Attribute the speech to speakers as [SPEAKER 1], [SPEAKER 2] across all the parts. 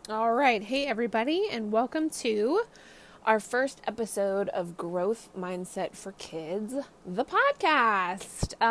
[SPEAKER 1] All right. Hey, everybody, and welcome to our first episode of Growth Mindset for Kids, the podcast.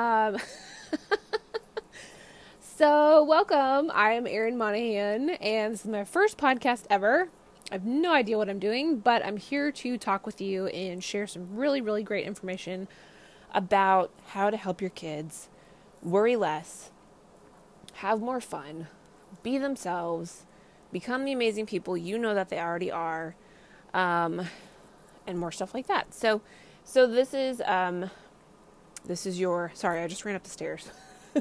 [SPEAKER 1] So, welcome. I am Erin Monahan, and this is my first podcast ever. I have no idea what I'm doing, but I'm here to talk with you and share some really, really great information about how to help your kids worry less, have more fun, be themselves, become the amazing people you know that they already are, and more stuff like that. So this is your. Sorry, I just ran up the stairs.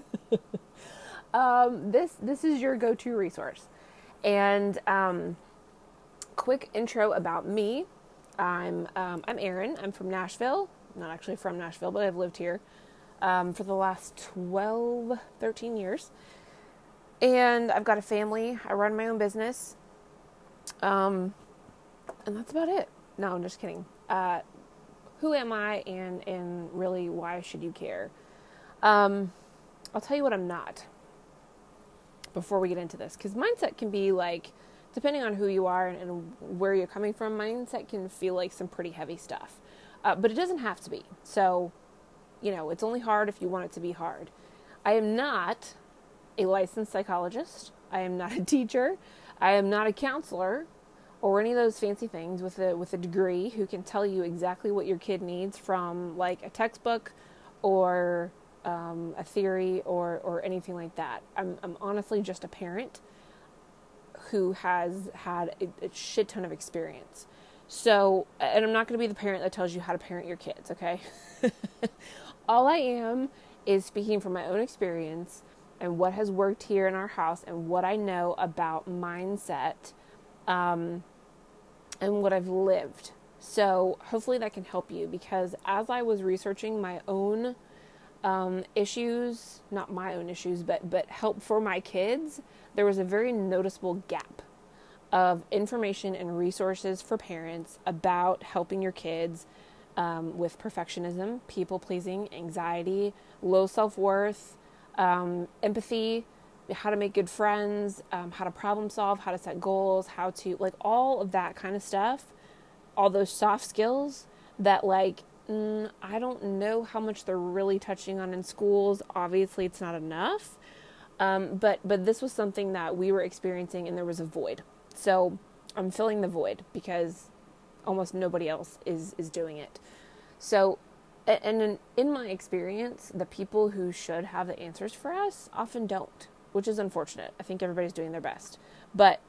[SPEAKER 1] This is your go-to resource, and quick intro about me. I'm Erin. I'm from Nashville. Not actually from Nashville, but I've lived here for the last 13 years. And I've got a family. I run my own business. And that's about it. No, I'm just kidding. Who am I and really why should you care? I'll tell you what I'm not before we get into this. Because mindset can be like, depending on who you are and where you're coming from, mindset can feel like some pretty heavy stuff. But it doesn't have to be. So, it's only hard if you want it to be hard. I am not a licensed psychologist. I am not a teacher. I am not a counselor or any of those fancy things with a degree who can tell you exactly what your kid needs from like a textbook or a theory or anything like that. I'm honestly just a parent who has had a shit ton of experience. So, and I'm not going to be the parent that tells you how to parent your kids, okay? All I am is speaking from my own experience and what has worked here in our house and what I know about mindset, and what I've lived. So hopefully that can help you, because as I was researching my own issues, not my own issues, but help for my kids, there was a very noticeable gap of information and resources for parents about helping your kids with perfectionism, people-pleasing, anxiety, low self-worth, empathy, how to make good friends, how to problem solve, how to set goals, how to, like, all of that kind of stuff, all those soft skills that, like, I don't know how much they're really touching on in schools. Obviously, it's not enough. But this was something that we were experiencing, and there was a void. So I'm filling the void because almost nobody else is doing it. So, and in my experience, the people who should have the answers for us often don't, which is unfortunate. I think everybody's doing their best. But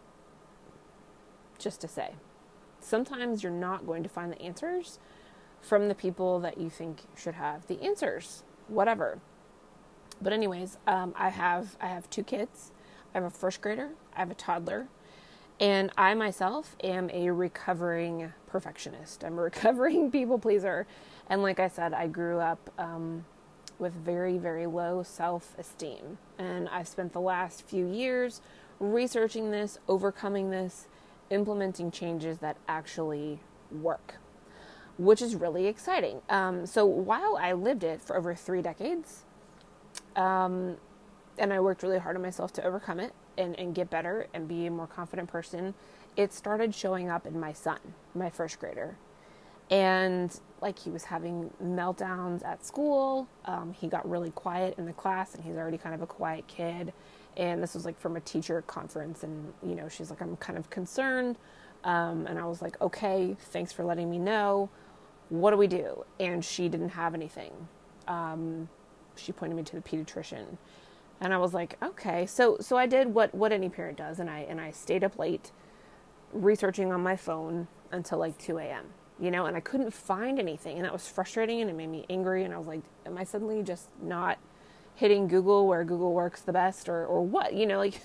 [SPEAKER 1] just to say, sometimes you're not going to find the answers from the people that you think should have the answers, whatever. But anyways, I have two kids. I have a first grader. I have a toddler. And I myself am a recovering perfectionist. I'm a recovering people pleaser. And like I said, I grew up with very, very low self-esteem. And I've spent the last few years researching this, overcoming this, implementing changes that actually work, which is really exciting. So while I lived it for over 3 decades, and I worked really hard on myself to overcome it and get better and be a more confident person, it started showing up in my son, my first grader. And like, he was having meltdowns at school. He got really quiet in the class, and he's already kind of a quiet kid. And this was like from a teacher conference, and she's like, I'm kind of concerned. And I was like, okay, thanks for letting me know. What do we do? And she didn't have anything. She pointed me to the pediatrician. And I was like, okay. So I did what any parent does, and I stayed up late researching on my phone until like 2 a.m. And I couldn't find anything, and that was frustrating, and it made me angry. And I was like, am I suddenly just not hitting Google where Google works the best, or what? Like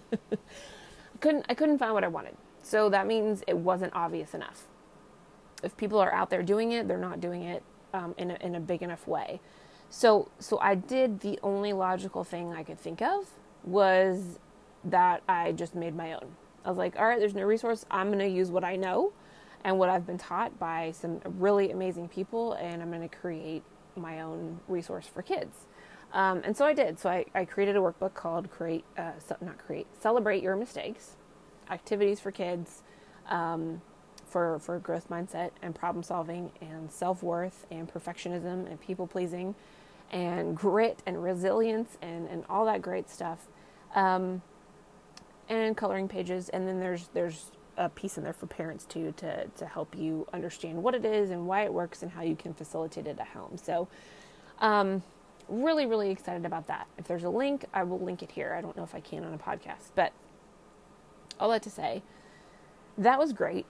[SPEAKER 1] I couldn't find what I wanted. So that means it wasn't obvious enough. If people are out there doing it, they're not doing it in a big enough way. So I did the only logical thing I could think of was that I just made my own. I was like, all right, there's no resource. I'm going to use what I know and what I've been taught by some really amazing people, and I'm going to create my own resource for kids. And so I did. So I created a workbook called Celebrate Your Mistakes. activities for kids, for growth mindset and problem solving and self-worth and perfectionism and people pleasing and grit and resilience and all that great stuff. And coloring pages. And then there's a piece in there for parents too, to help you understand what it is and why it works and how you can facilitate it at home. So, really, really excited about that. If there's a link, I will link it here. I don't know if I can on a podcast, but all that to say, that was great.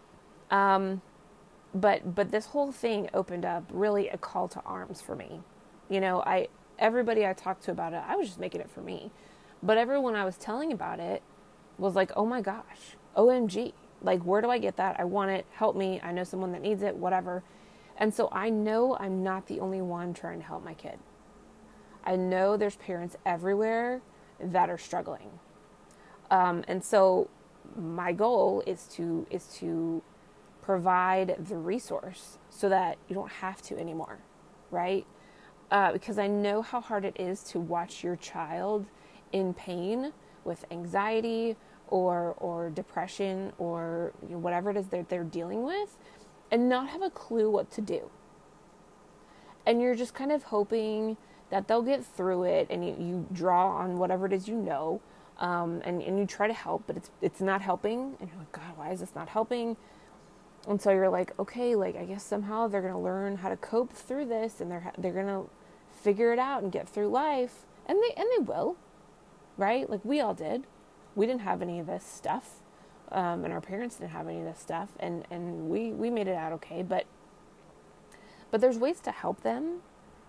[SPEAKER 1] But this whole thing opened up really a call to arms for me. You know, everybody I talked to about it, I was just making it for me. But everyone I was telling about it was like, oh my gosh, OMG. Like, where do I get that? I want it. Help me. I know someone that needs it, whatever. And so I know I'm not the only one trying to help my kid. I know there's parents everywhere that are struggling. And so my goal is to provide the resource so that you don't have to anymore, right? Because I know how hard it is to watch your child in pain with anxiety or depression or whatever it is that they're dealing with and not have a clue what to do. And you're just kind of hoping that they'll get through it, and you draw on whatever it is you know, and you try to help, but it's not helping, and you're like, God, why is this not helping? And so you're like, okay, like I guess somehow they're gonna learn how to cope through this, and they're gonna figure it out and get through life, and they will, right? Like we all did. We didn't have any of this stuff, and our parents didn't have any of this stuff, and we made it out okay. But there's ways to help them,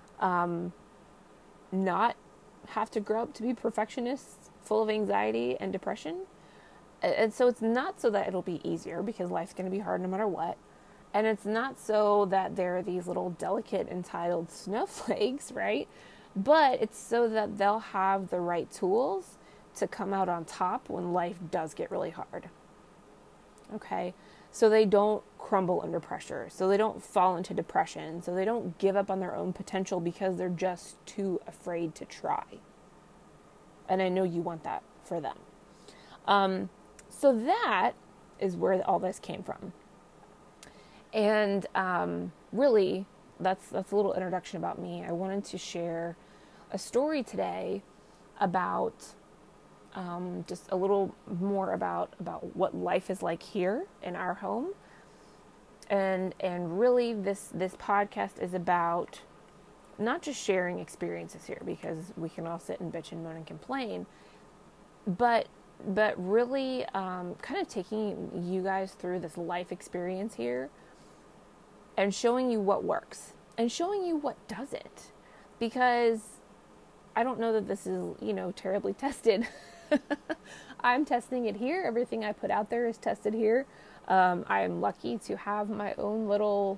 [SPEAKER 1] not have to grow up to be perfectionists, full of anxiety and depression. And so it's not so that it'll be easier, because life's going to be hard no matter what. And it's not so that they're these little delicate, entitled snowflakes, right? But it's so that they'll have the right tools to come out on top when life does get really hard. Okay? So they don't crumble under pressure. So they don't fall into depression. So they don't give up on their own potential because they're just too afraid to try. And I know you want that for them. So that is where all this came from. And really, that's a little introduction about me. I wanted to share a story today about just a little more about what life is like here in our home. And really this podcast is about not just sharing experiences here, because we can all sit and bitch and moan and complain, but really kind of taking you guys through this life experience here and showing you what works and showing you what doesn't, because I don't know that this is, terribly tested. I'm testing it here. Everything I put out there is tested here. I am lucky to have my own little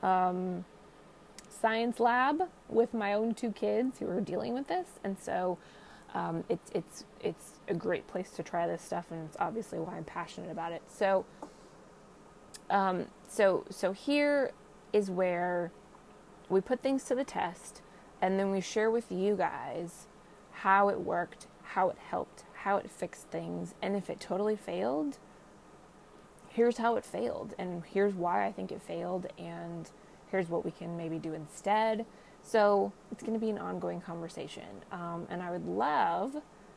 [SPEAKER 1] science lab with my own 2 kids who are dealing with this, and so it's a great place to try this stuff, and it's obviously why I'm passionate about it. So so here is where we put things to the test, and then we share with you guys how it worked, how it helped, how it fixed things, and if it totally failed, here's how it failed, and here's why I think it failed, and here's what we can maybe do instead. So it's going to be an ongoing conversation, and I would love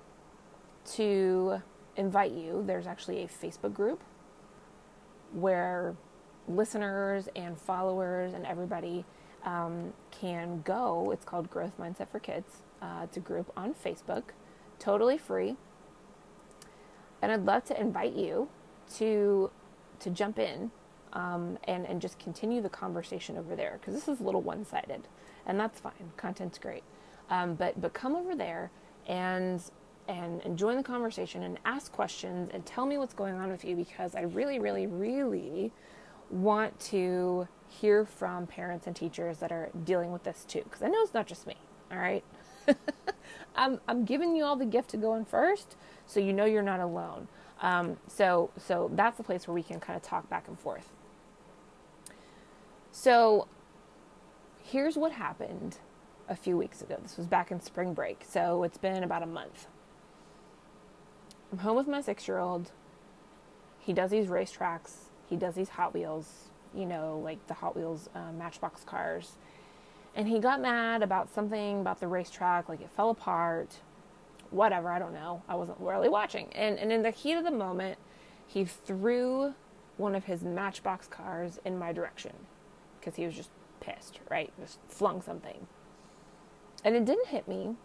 [SPEAKER 1] to invite you. There's actually a Facebook group where listeners and followers and everybody can go. It's called Growth Mindset for Kids. It's a group on Facebook, totally free. And I'd love to invite you to jump in and just continue the conversation over there, because this is a little one-sided, and that's fine. Content's great. But come over there and join the conversation and ask questions and tell me what's going on with you, because I really, really, really want to hear from parents and teachers that are dealing with this too, because I know it's not just me. All right. I'm giving you all the gift to go in first, so you know you're not alone. So that's the place where we can kind of talk back and forth. So here's what happened a few weeks ago. This was back in spring break, so it's been about a month. I'm home with my 6-year-old. he does these racetracks, he does these Hot Wheels, like the Hot Wheels Matchbox cars. And he got mad about something about the racetrack, like it fell apart, whatever, I don't know. I wasn't really watching. And in the heat of the moment, he threw one of his Matchbox cars in my direction because he was just pissed, right? Just flung something. And it didn't hit me.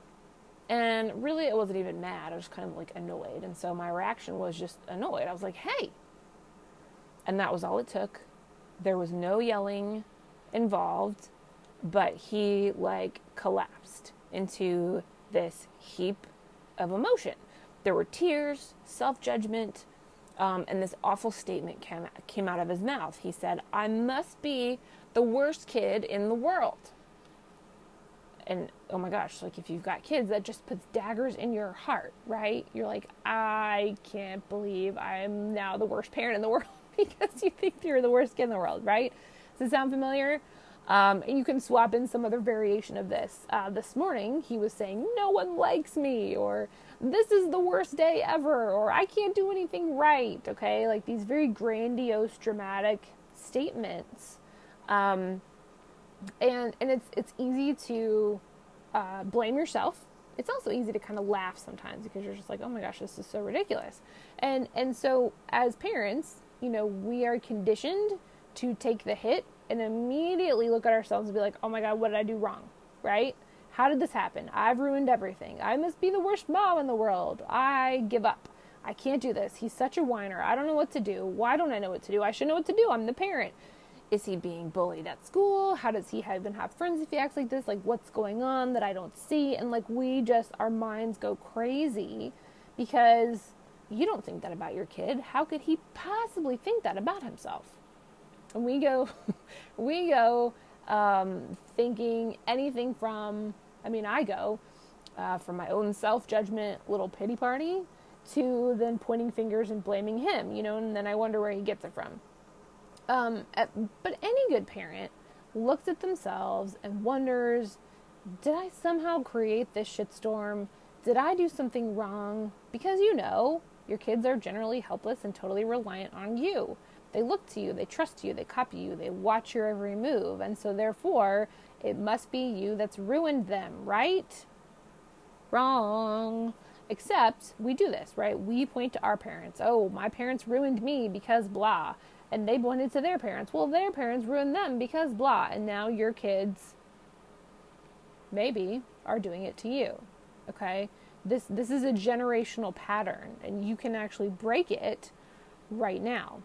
[SPEAKER 1] And really, I wasn't even mad. I was kind of like annoyed. And so my reaction was just annoyed. I was like, hey. And that was all it took. There was no yelling involved, but he like collapsed into this heap of emotion. There were tears, self-judgment, and this awful statement came out of his mouth. He said, I must be the worst kid in the world. And oh my gosh, like if you've got kids, that just puts daggers in your heart, right? You're like, I can't believe I'm now the worst parent in the world because you think you're the worst kid in the world, right? Does it sound familiar? You can swap in some other variation of this. This morning, he was saying, no one likes me, or this is the worst day ever, or I can't do anything right, okay? Like these very grandiose, dramatic statements. And it's easy to blame yourself. It's also easy to kind of laugh sometimes because you're just like, oh my gosh, this is so ridiculous. And so as parents, we are conditioned to take the hit and immediately look at ourselves and be like, oh my God, what did I do wrong, right? How did this happen? I've ruined everything. I must be the worst mom in the world. I give up. I can't do this. He's such a whiner. I don't know what to do. Why don't I know what to do? I should know what to do. I'm the parent. Is he being bullied at school? How does he even have friends if he acts like this? Like, what's going on that I don't see? And like, our minds go crazy because you don't think that about your kid. How could he possibly think that about himself? And we go thinking anything from, I go from my own self-judgment little pity party to then pointing fingers and blaming him, and then I wonder where he gets it from. But any good parent looks at themselves and wonders, did I somehow create this shitstorm? Did I do something wrong? Because your kids are generally helpless and totally reliant on you. They look to you, they trust you, they copy you, they watch your every move. And so therefore, it must be you that's ruined them, right? Wrong. Except we do this, right? We point to our parents. Oh, my parents ruined me because blah. And they pointed to their parents. Well, their parents ruined them because blah. And now your kids maybe are doing it to you. Okay? This is a generational pattern, and you can actually break it right now.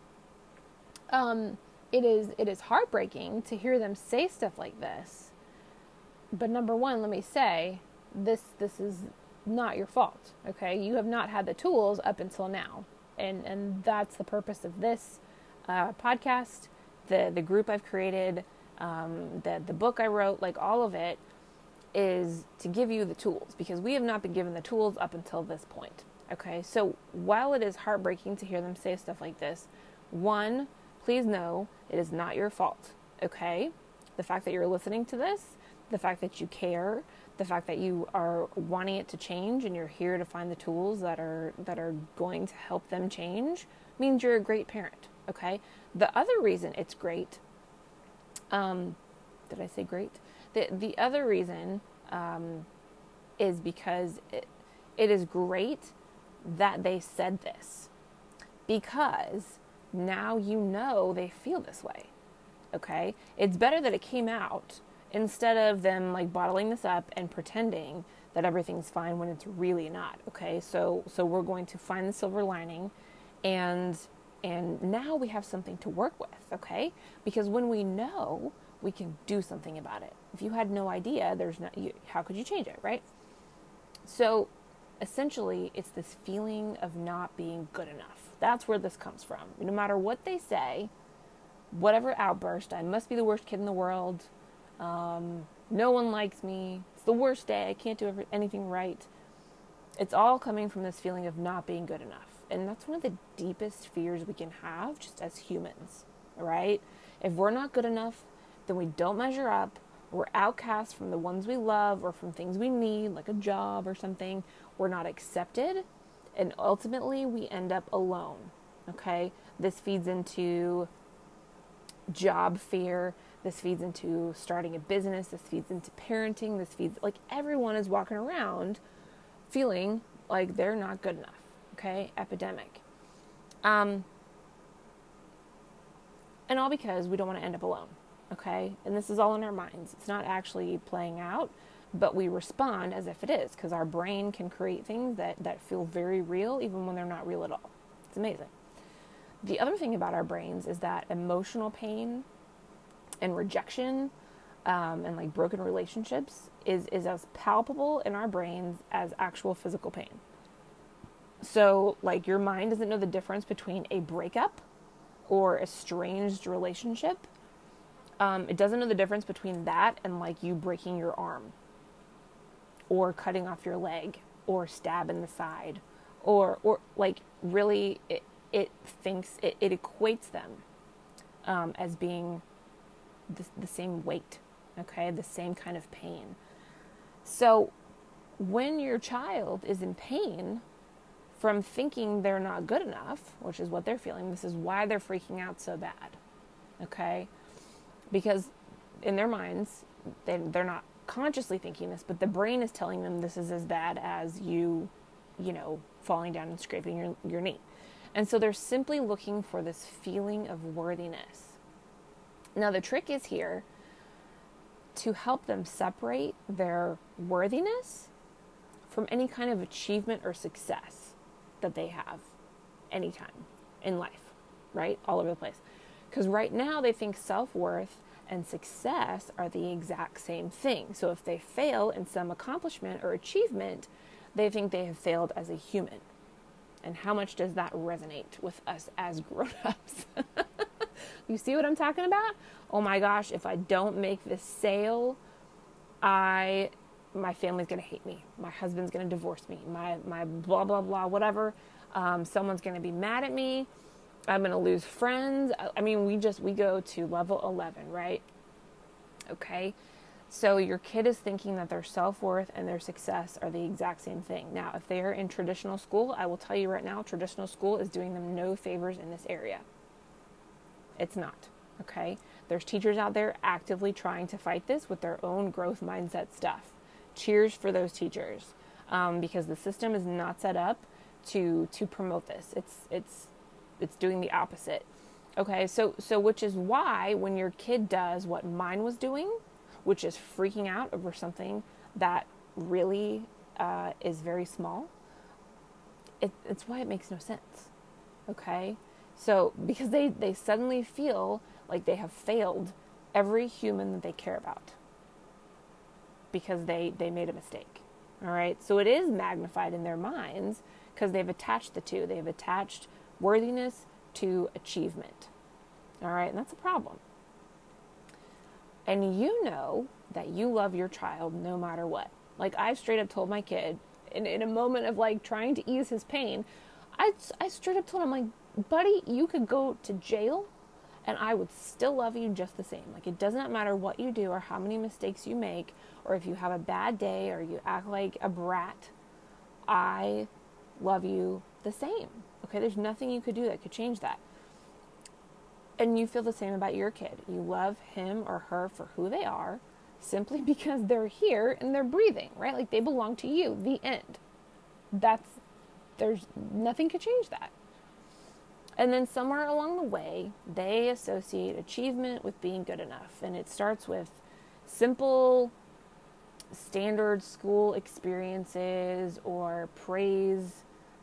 [SPEAKER 1] It is heartbreaking to hear them say stuff like this. But number one, let me say, this is not your fault. Okay? You have not had the tools up until now. And that's the purpose of this podcast, the group I've created, the book I wrote, like all of it is to give you the tools, because we have not been given the tools up until this point. Okay, so while it is heartbreaking to hear them say stuff like this, one, please know it is not your fault. Okay, the fact that you're listening to this, the fact that you care, the fact that you are wanting it to change and you're here to find the tools that are going to help them change means you're a great parent. Okay. The other reason it's great, did I say great? The other reason is because it is great that they said this, because now they feel this way. Okay. It's better that it came out instead of them like bottling this up and pretending that everything's fine when it's really not. Okay. So we're going to find the silver lining, and now we have something to work with, okay? Because when we know, we can do something about it. If you had no idea, how could you change it, right? So essentially, it's this feeling of not being good enough. That's where this comes from. No matter what they say, whatever outburst, I must be the worst kid in the world, no one likes me, it's the worst day, I can't do anything right. It's all coming from this feeling of not being good enough. And that's one of the deepest fears we can have just as humans, right? If we're not good enough, then we don't measure up. We're outcast from the ones we love or from things we need, like a job or something. We're not accepted. And ultimately, we end up alone. Okay? This feeds into job fear. This feeds into starting a business. This feeds into parenting. This feeds, like, everyone is walking around feeling like they're not good enough. Okay? Epidemic. And all because we don't want to end up alone. Okay? And this is all in our minds. It's not actually playing out, but we respond as if it is, because our brain can create things that feel very real even when they're not real at all. It's amazing. The other thing about our brains is that emotional pain and rejection and like broken relationships is as palpable in our brains as actual physical pain. So like your mind doesn't know the difference between a breakup or a estranged relationship. It doesn't know the difference between that and like you breaking your arm or cutting off your leg or stab in the side or like really it thinks it equates them as being the same weight, okay, the same kind of pain. So when your child is in pain from thinking they're not good enough, which is what they're feeling, this is why they're freaking out so bad, okay? Because in their minds, they're not consciously thinking this, but the brain is telling them this is as bad as you know, falling down and scraping your knee. And so they're simply looking for this feeling of worthiness. Now the trick is here to help them separate their worthiness from any kind of achievement or success that they have anytime in life, right? All over the place. Because right now they think self-worth and success are the exact same thing. So if they fail in some accomplishment or achievement, they think they have failed as a human. And how much does that resonate with us as grown-ups? You see what I'm talking about? Oh my gosh, if I don't make this sale, my family's going to hate me. My husband's going to divorce me. My blah, blah, blah, whatever. Someone's going to be mad at me. I'm going to lose friends. I mean, we go to level 11, right? Okay. So your kid is thinking that their self-worth and their success are the exact same thing. Now, if they are in traditional school, I will tell you right now, traditional school is doing them no favors in this area. It's not, okay? There's teachers out there actively trying to fight this with their own growth mindset stuff. Cheers for those teachers, because the system is not set up to promote this. It's doing the opposite. Okay, so which is why when your kid does what mine was doing, which is freaking out over something that really is very small, it's why it makes no sense. Okay? So because they suddenly feel like they have failed every human that they care about because they made a mistake. All right? So it is magnified in their minds because they've attached the two. They've attached worthiness to achievement. All right? And that's a problem. And you know that you love your child no matter what. Like I've straight up told my kid in a moment of like trying to ease his pain, I straight up told him, like, buddy, you could go to jail and I would still love you just the same. Like, it does not matter what you do or how many mistakes you make or if you have a bad day or you act like a brat. I love you the same. Okay, there's nothing you could do that could change that. And you feel the same about your kid. You love him or her for who they are simply because they're here and they're breathing, right? Like they belong to you, the end. There's nothing could change that. And then somewhere along the way, they associate achievement with being good enough. And it starts with simple, standard school experiences or praise,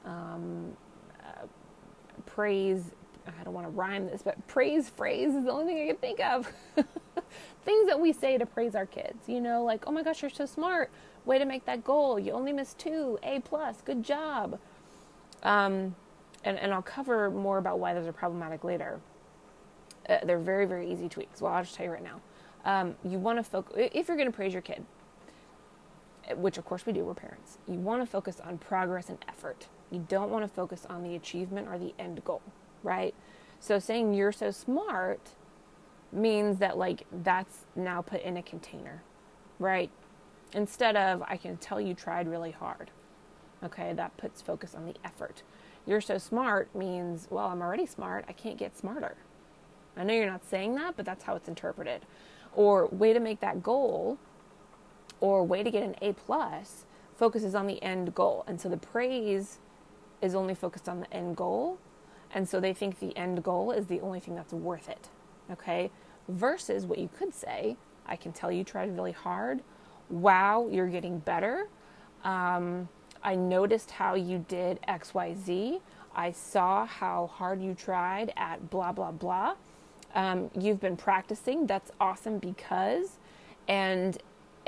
[SPEAKER 1] I don't want to rhyme this, but praise phrase is the only thing I can think of. Things that we say to praise our kids, you know, like, oh my gosh, you're so smart. Way to make that goal. You only missed 2, A+, good job. And I'll cover more about why those are problematic later. They're very, very easy tweaks. Well, I'll just tell you right now. You want to focus, if you're going to praise your kid, which of course we do, we're parents, you want to focus on progress and effort. You don't want to focus on the achievement or the end goal, right? So saying you're so smart means that like that's now put in a container, right? Instead of I can tell you tried really hard. Okay, that puts focus on the effort. You're so smart means, well, I'm already smart. I can't get smarter. I know you're not saying that, but that's how it's interpreted. Or way to make that goal, or way to get an A plus, focuses on the end goal. And so the praise is only focused on the end goal. And so they think the end goal is the only thing that's worth it. Okay? Versus what you could say, I can tell you tried really hard. Wow, you're getting better. I noticed how you did XYZ. I saw how hard you tried at blah, blah, blah. You've been practicing. That's awesome because, and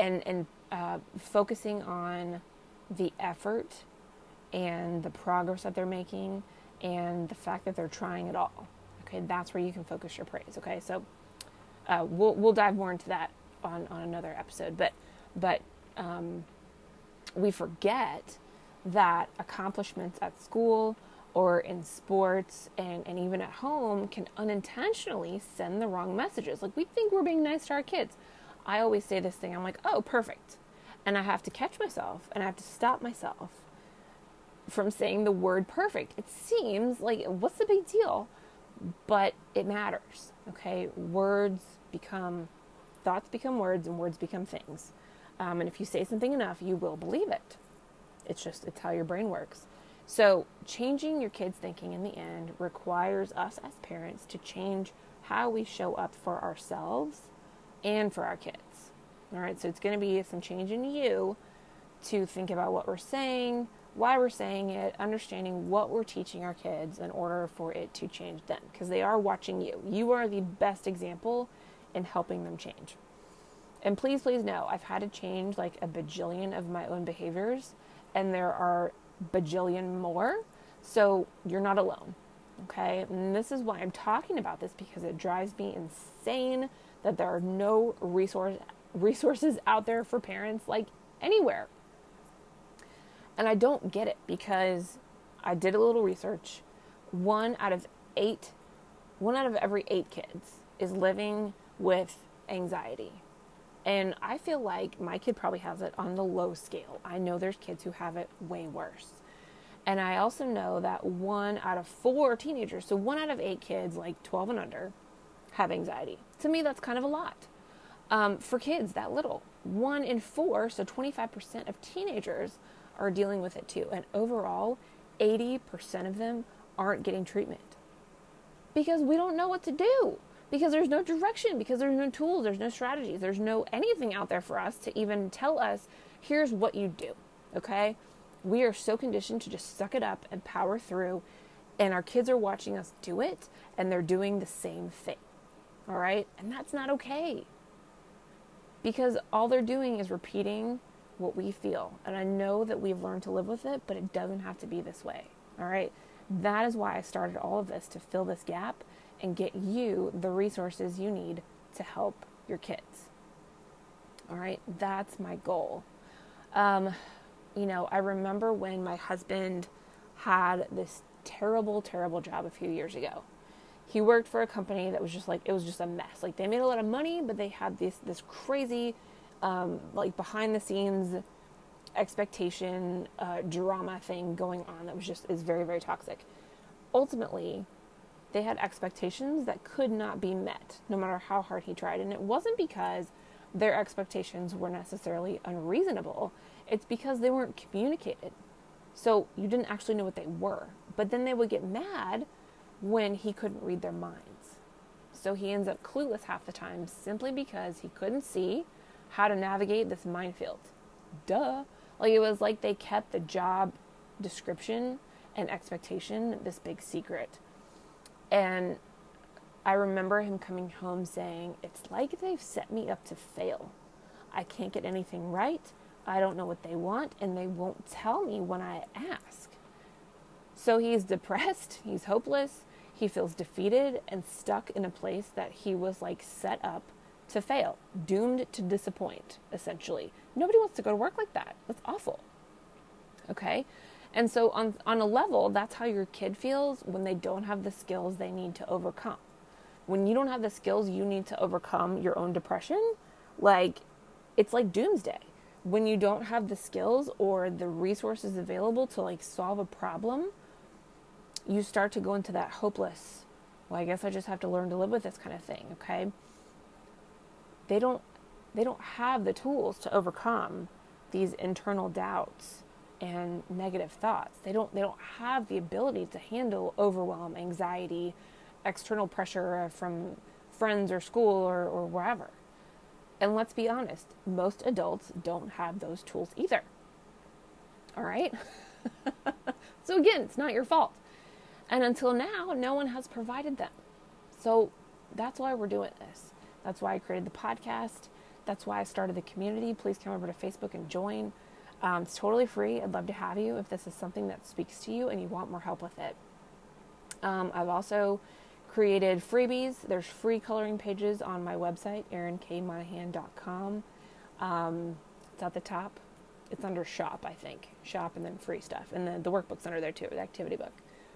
[SPEAKER 1] focusing on the effort and the progress that they're making and the fact that they're trying it all. Okay, that's where you can focus your praise. Okay, so we'll dive more into that on another episode. But we forget that accomplishments at school or in sports and even at home can unintentionally send the wrong messages. Like, we think we're being nice to our kids. I always say this thing, I'm like, oh, perfect. And I have to catch myself and I have to stop myself from saying the word perfect. It seems like, what's the big deal? But it matters, okay? Thoughts become words and words become things. And if you say something enough, you will believe it. It's how your brain works. So changing your kids' thinking in the end requires us as parents to change how we show up for ourselves and for our kids. All right, so it's going to be some change in you to think about what we're saying, why we're saying it, understanding what we're teaching our kids in order for it to change them, because they are watching you. You are the best example in helping them change. And please, please know, I've had to change like a bajillion of my own behaviors, and there are bajillion more. So you're not alone. Okay. And this is why I'm talking about this, because it drives me insane that there are no resources out there for parents, like anywhere. And I don't get it, because I did a little research. One out of every 8 kids is living with anxiety. And I feel like my kid probably has it on the low scale. I know there's kids who have it way worse. And I also know that 1 out of 4 teenagers, so 1 out of 8 kids, like 12 and under, have anxiety. To me, that's kind of a lot. For kids that little, 1 in 4, so 25% of teenagers are dealing with it too. And overall, 80% of them aren't getting treatment because we don't know what to do. Because there's no direction, because there's no tools, there's no strategies, there's no anything out there for us to even tell us, here's what you do, okay? We are so conditioned to just suck it up and power through, and our kids are watching us do it, and they're doing the same thing, all right? And that's not okay, because all they're doing is repeating what we feel. And I know that we've learned to live with it, but it doesn't have to be this way, all right? That is why I started all of this, to fill this gap and get you the resources you need to help your kids. All right, that's my goal. I remember when my husband had this terrible, terrible job a few years ago. He worked for a company that was just like, it was just a mess. Like, they made a lot of money, but they had this crazy, behind the scenes expectation, drama thing going on that is very, very toxic. Ultimately, they had expectations that could not be met, no matter how hard he tried. And it wasn't because their expectations were necessarily unreasonable. It's because they weren't communicated. So you didn't actually know what they were. But then they would get mad when he couldn't read their minds. So he ends up clueless half the time, simply because he couldn't see how to navigate this minefield. Duh. Like, it was like they kept the job description and expectation this big secret. And I remember him coming home saying, it's like they've set me up to fail. I can't get anything right. I don't know what they want, and they won't tell me when I ask. So he's depressed, he's hopeless, he feels defeated and stuck in a place that he was like set up to fail, doomed to disappoint, essentially. Nobody wants to go to work like that. That's awful. Okay? And so on a level, that's how your kid feels when they don't have the skills they need to overcome. When you don't have the skills you need to overcome your own depression, like, it's like doomsday. When you don't have the skills or the resources available to like solve a problem, you start to go into that hopeless, well, I guess I just have to learn to live with this kind of thing, okay? They don't have the tools to overcome these internal doubts and negative thoughts. They don't have the ability to handle overwhelm, anxiety, external pressure from friends or school or wherever. And let's be honest, most adults don't have those tools either. All right? So again, it's not your fault. And until now, no one has provided them. So that's why we're doing this. That's why I created the podcast. That's why I started the community. Please come over to Facebook and join. It's totally free. I'd love to have you if this is something that speaks to you and you want more help with it. I've also created freebies. There's free coloring pages on my website, erinKmonahan.com. It's at the top. It's under shop, I think. Shop and then free stuff. And then the workbook's under there too, the activity book.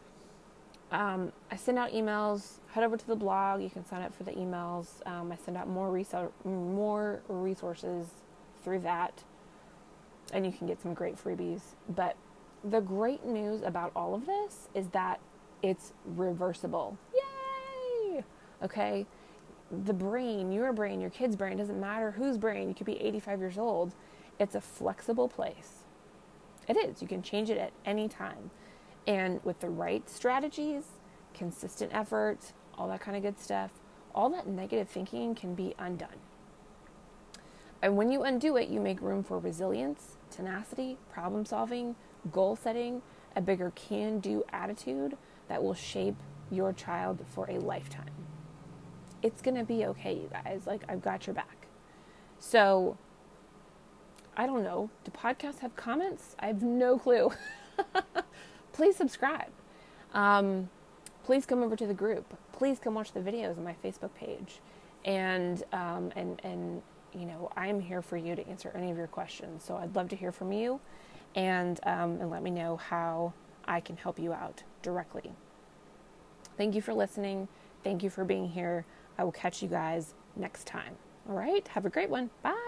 [SPEAKER 1] I send out emails. Head over to the blog. You can sign up for the emails. I send out more resources through that. And you can get some great freebies. But the great news about all of this is that it's reversible. Yay! Okay? The brain, your kid's brain, doesn't matter whose brain. You could be 85 years old. It's a flexible place. It is. You can change it at any time. And with the right strategies, consistent effort, all that kind of good stuff, all that negative thinking can be undone. And when you undo it, you make room for resilience, tenacity, problem solving, goal setting, a bigger can-do attitude that will shape your child for a lifetime. It's going to be okay, you guys. Like, I've got your back. So, I don't know. Do podcasts have comments? I have no clue. Please subscribe. Please come over to the group. Please come watch the videos on my Facebook page. And you know, I'm here for you to answer any of your questions. So I'd love to hear from you and let me know how I can help you out directly. Thank you for listening. Thank you for being here. I will catch you guys next time. All right. Have a great one. Bye.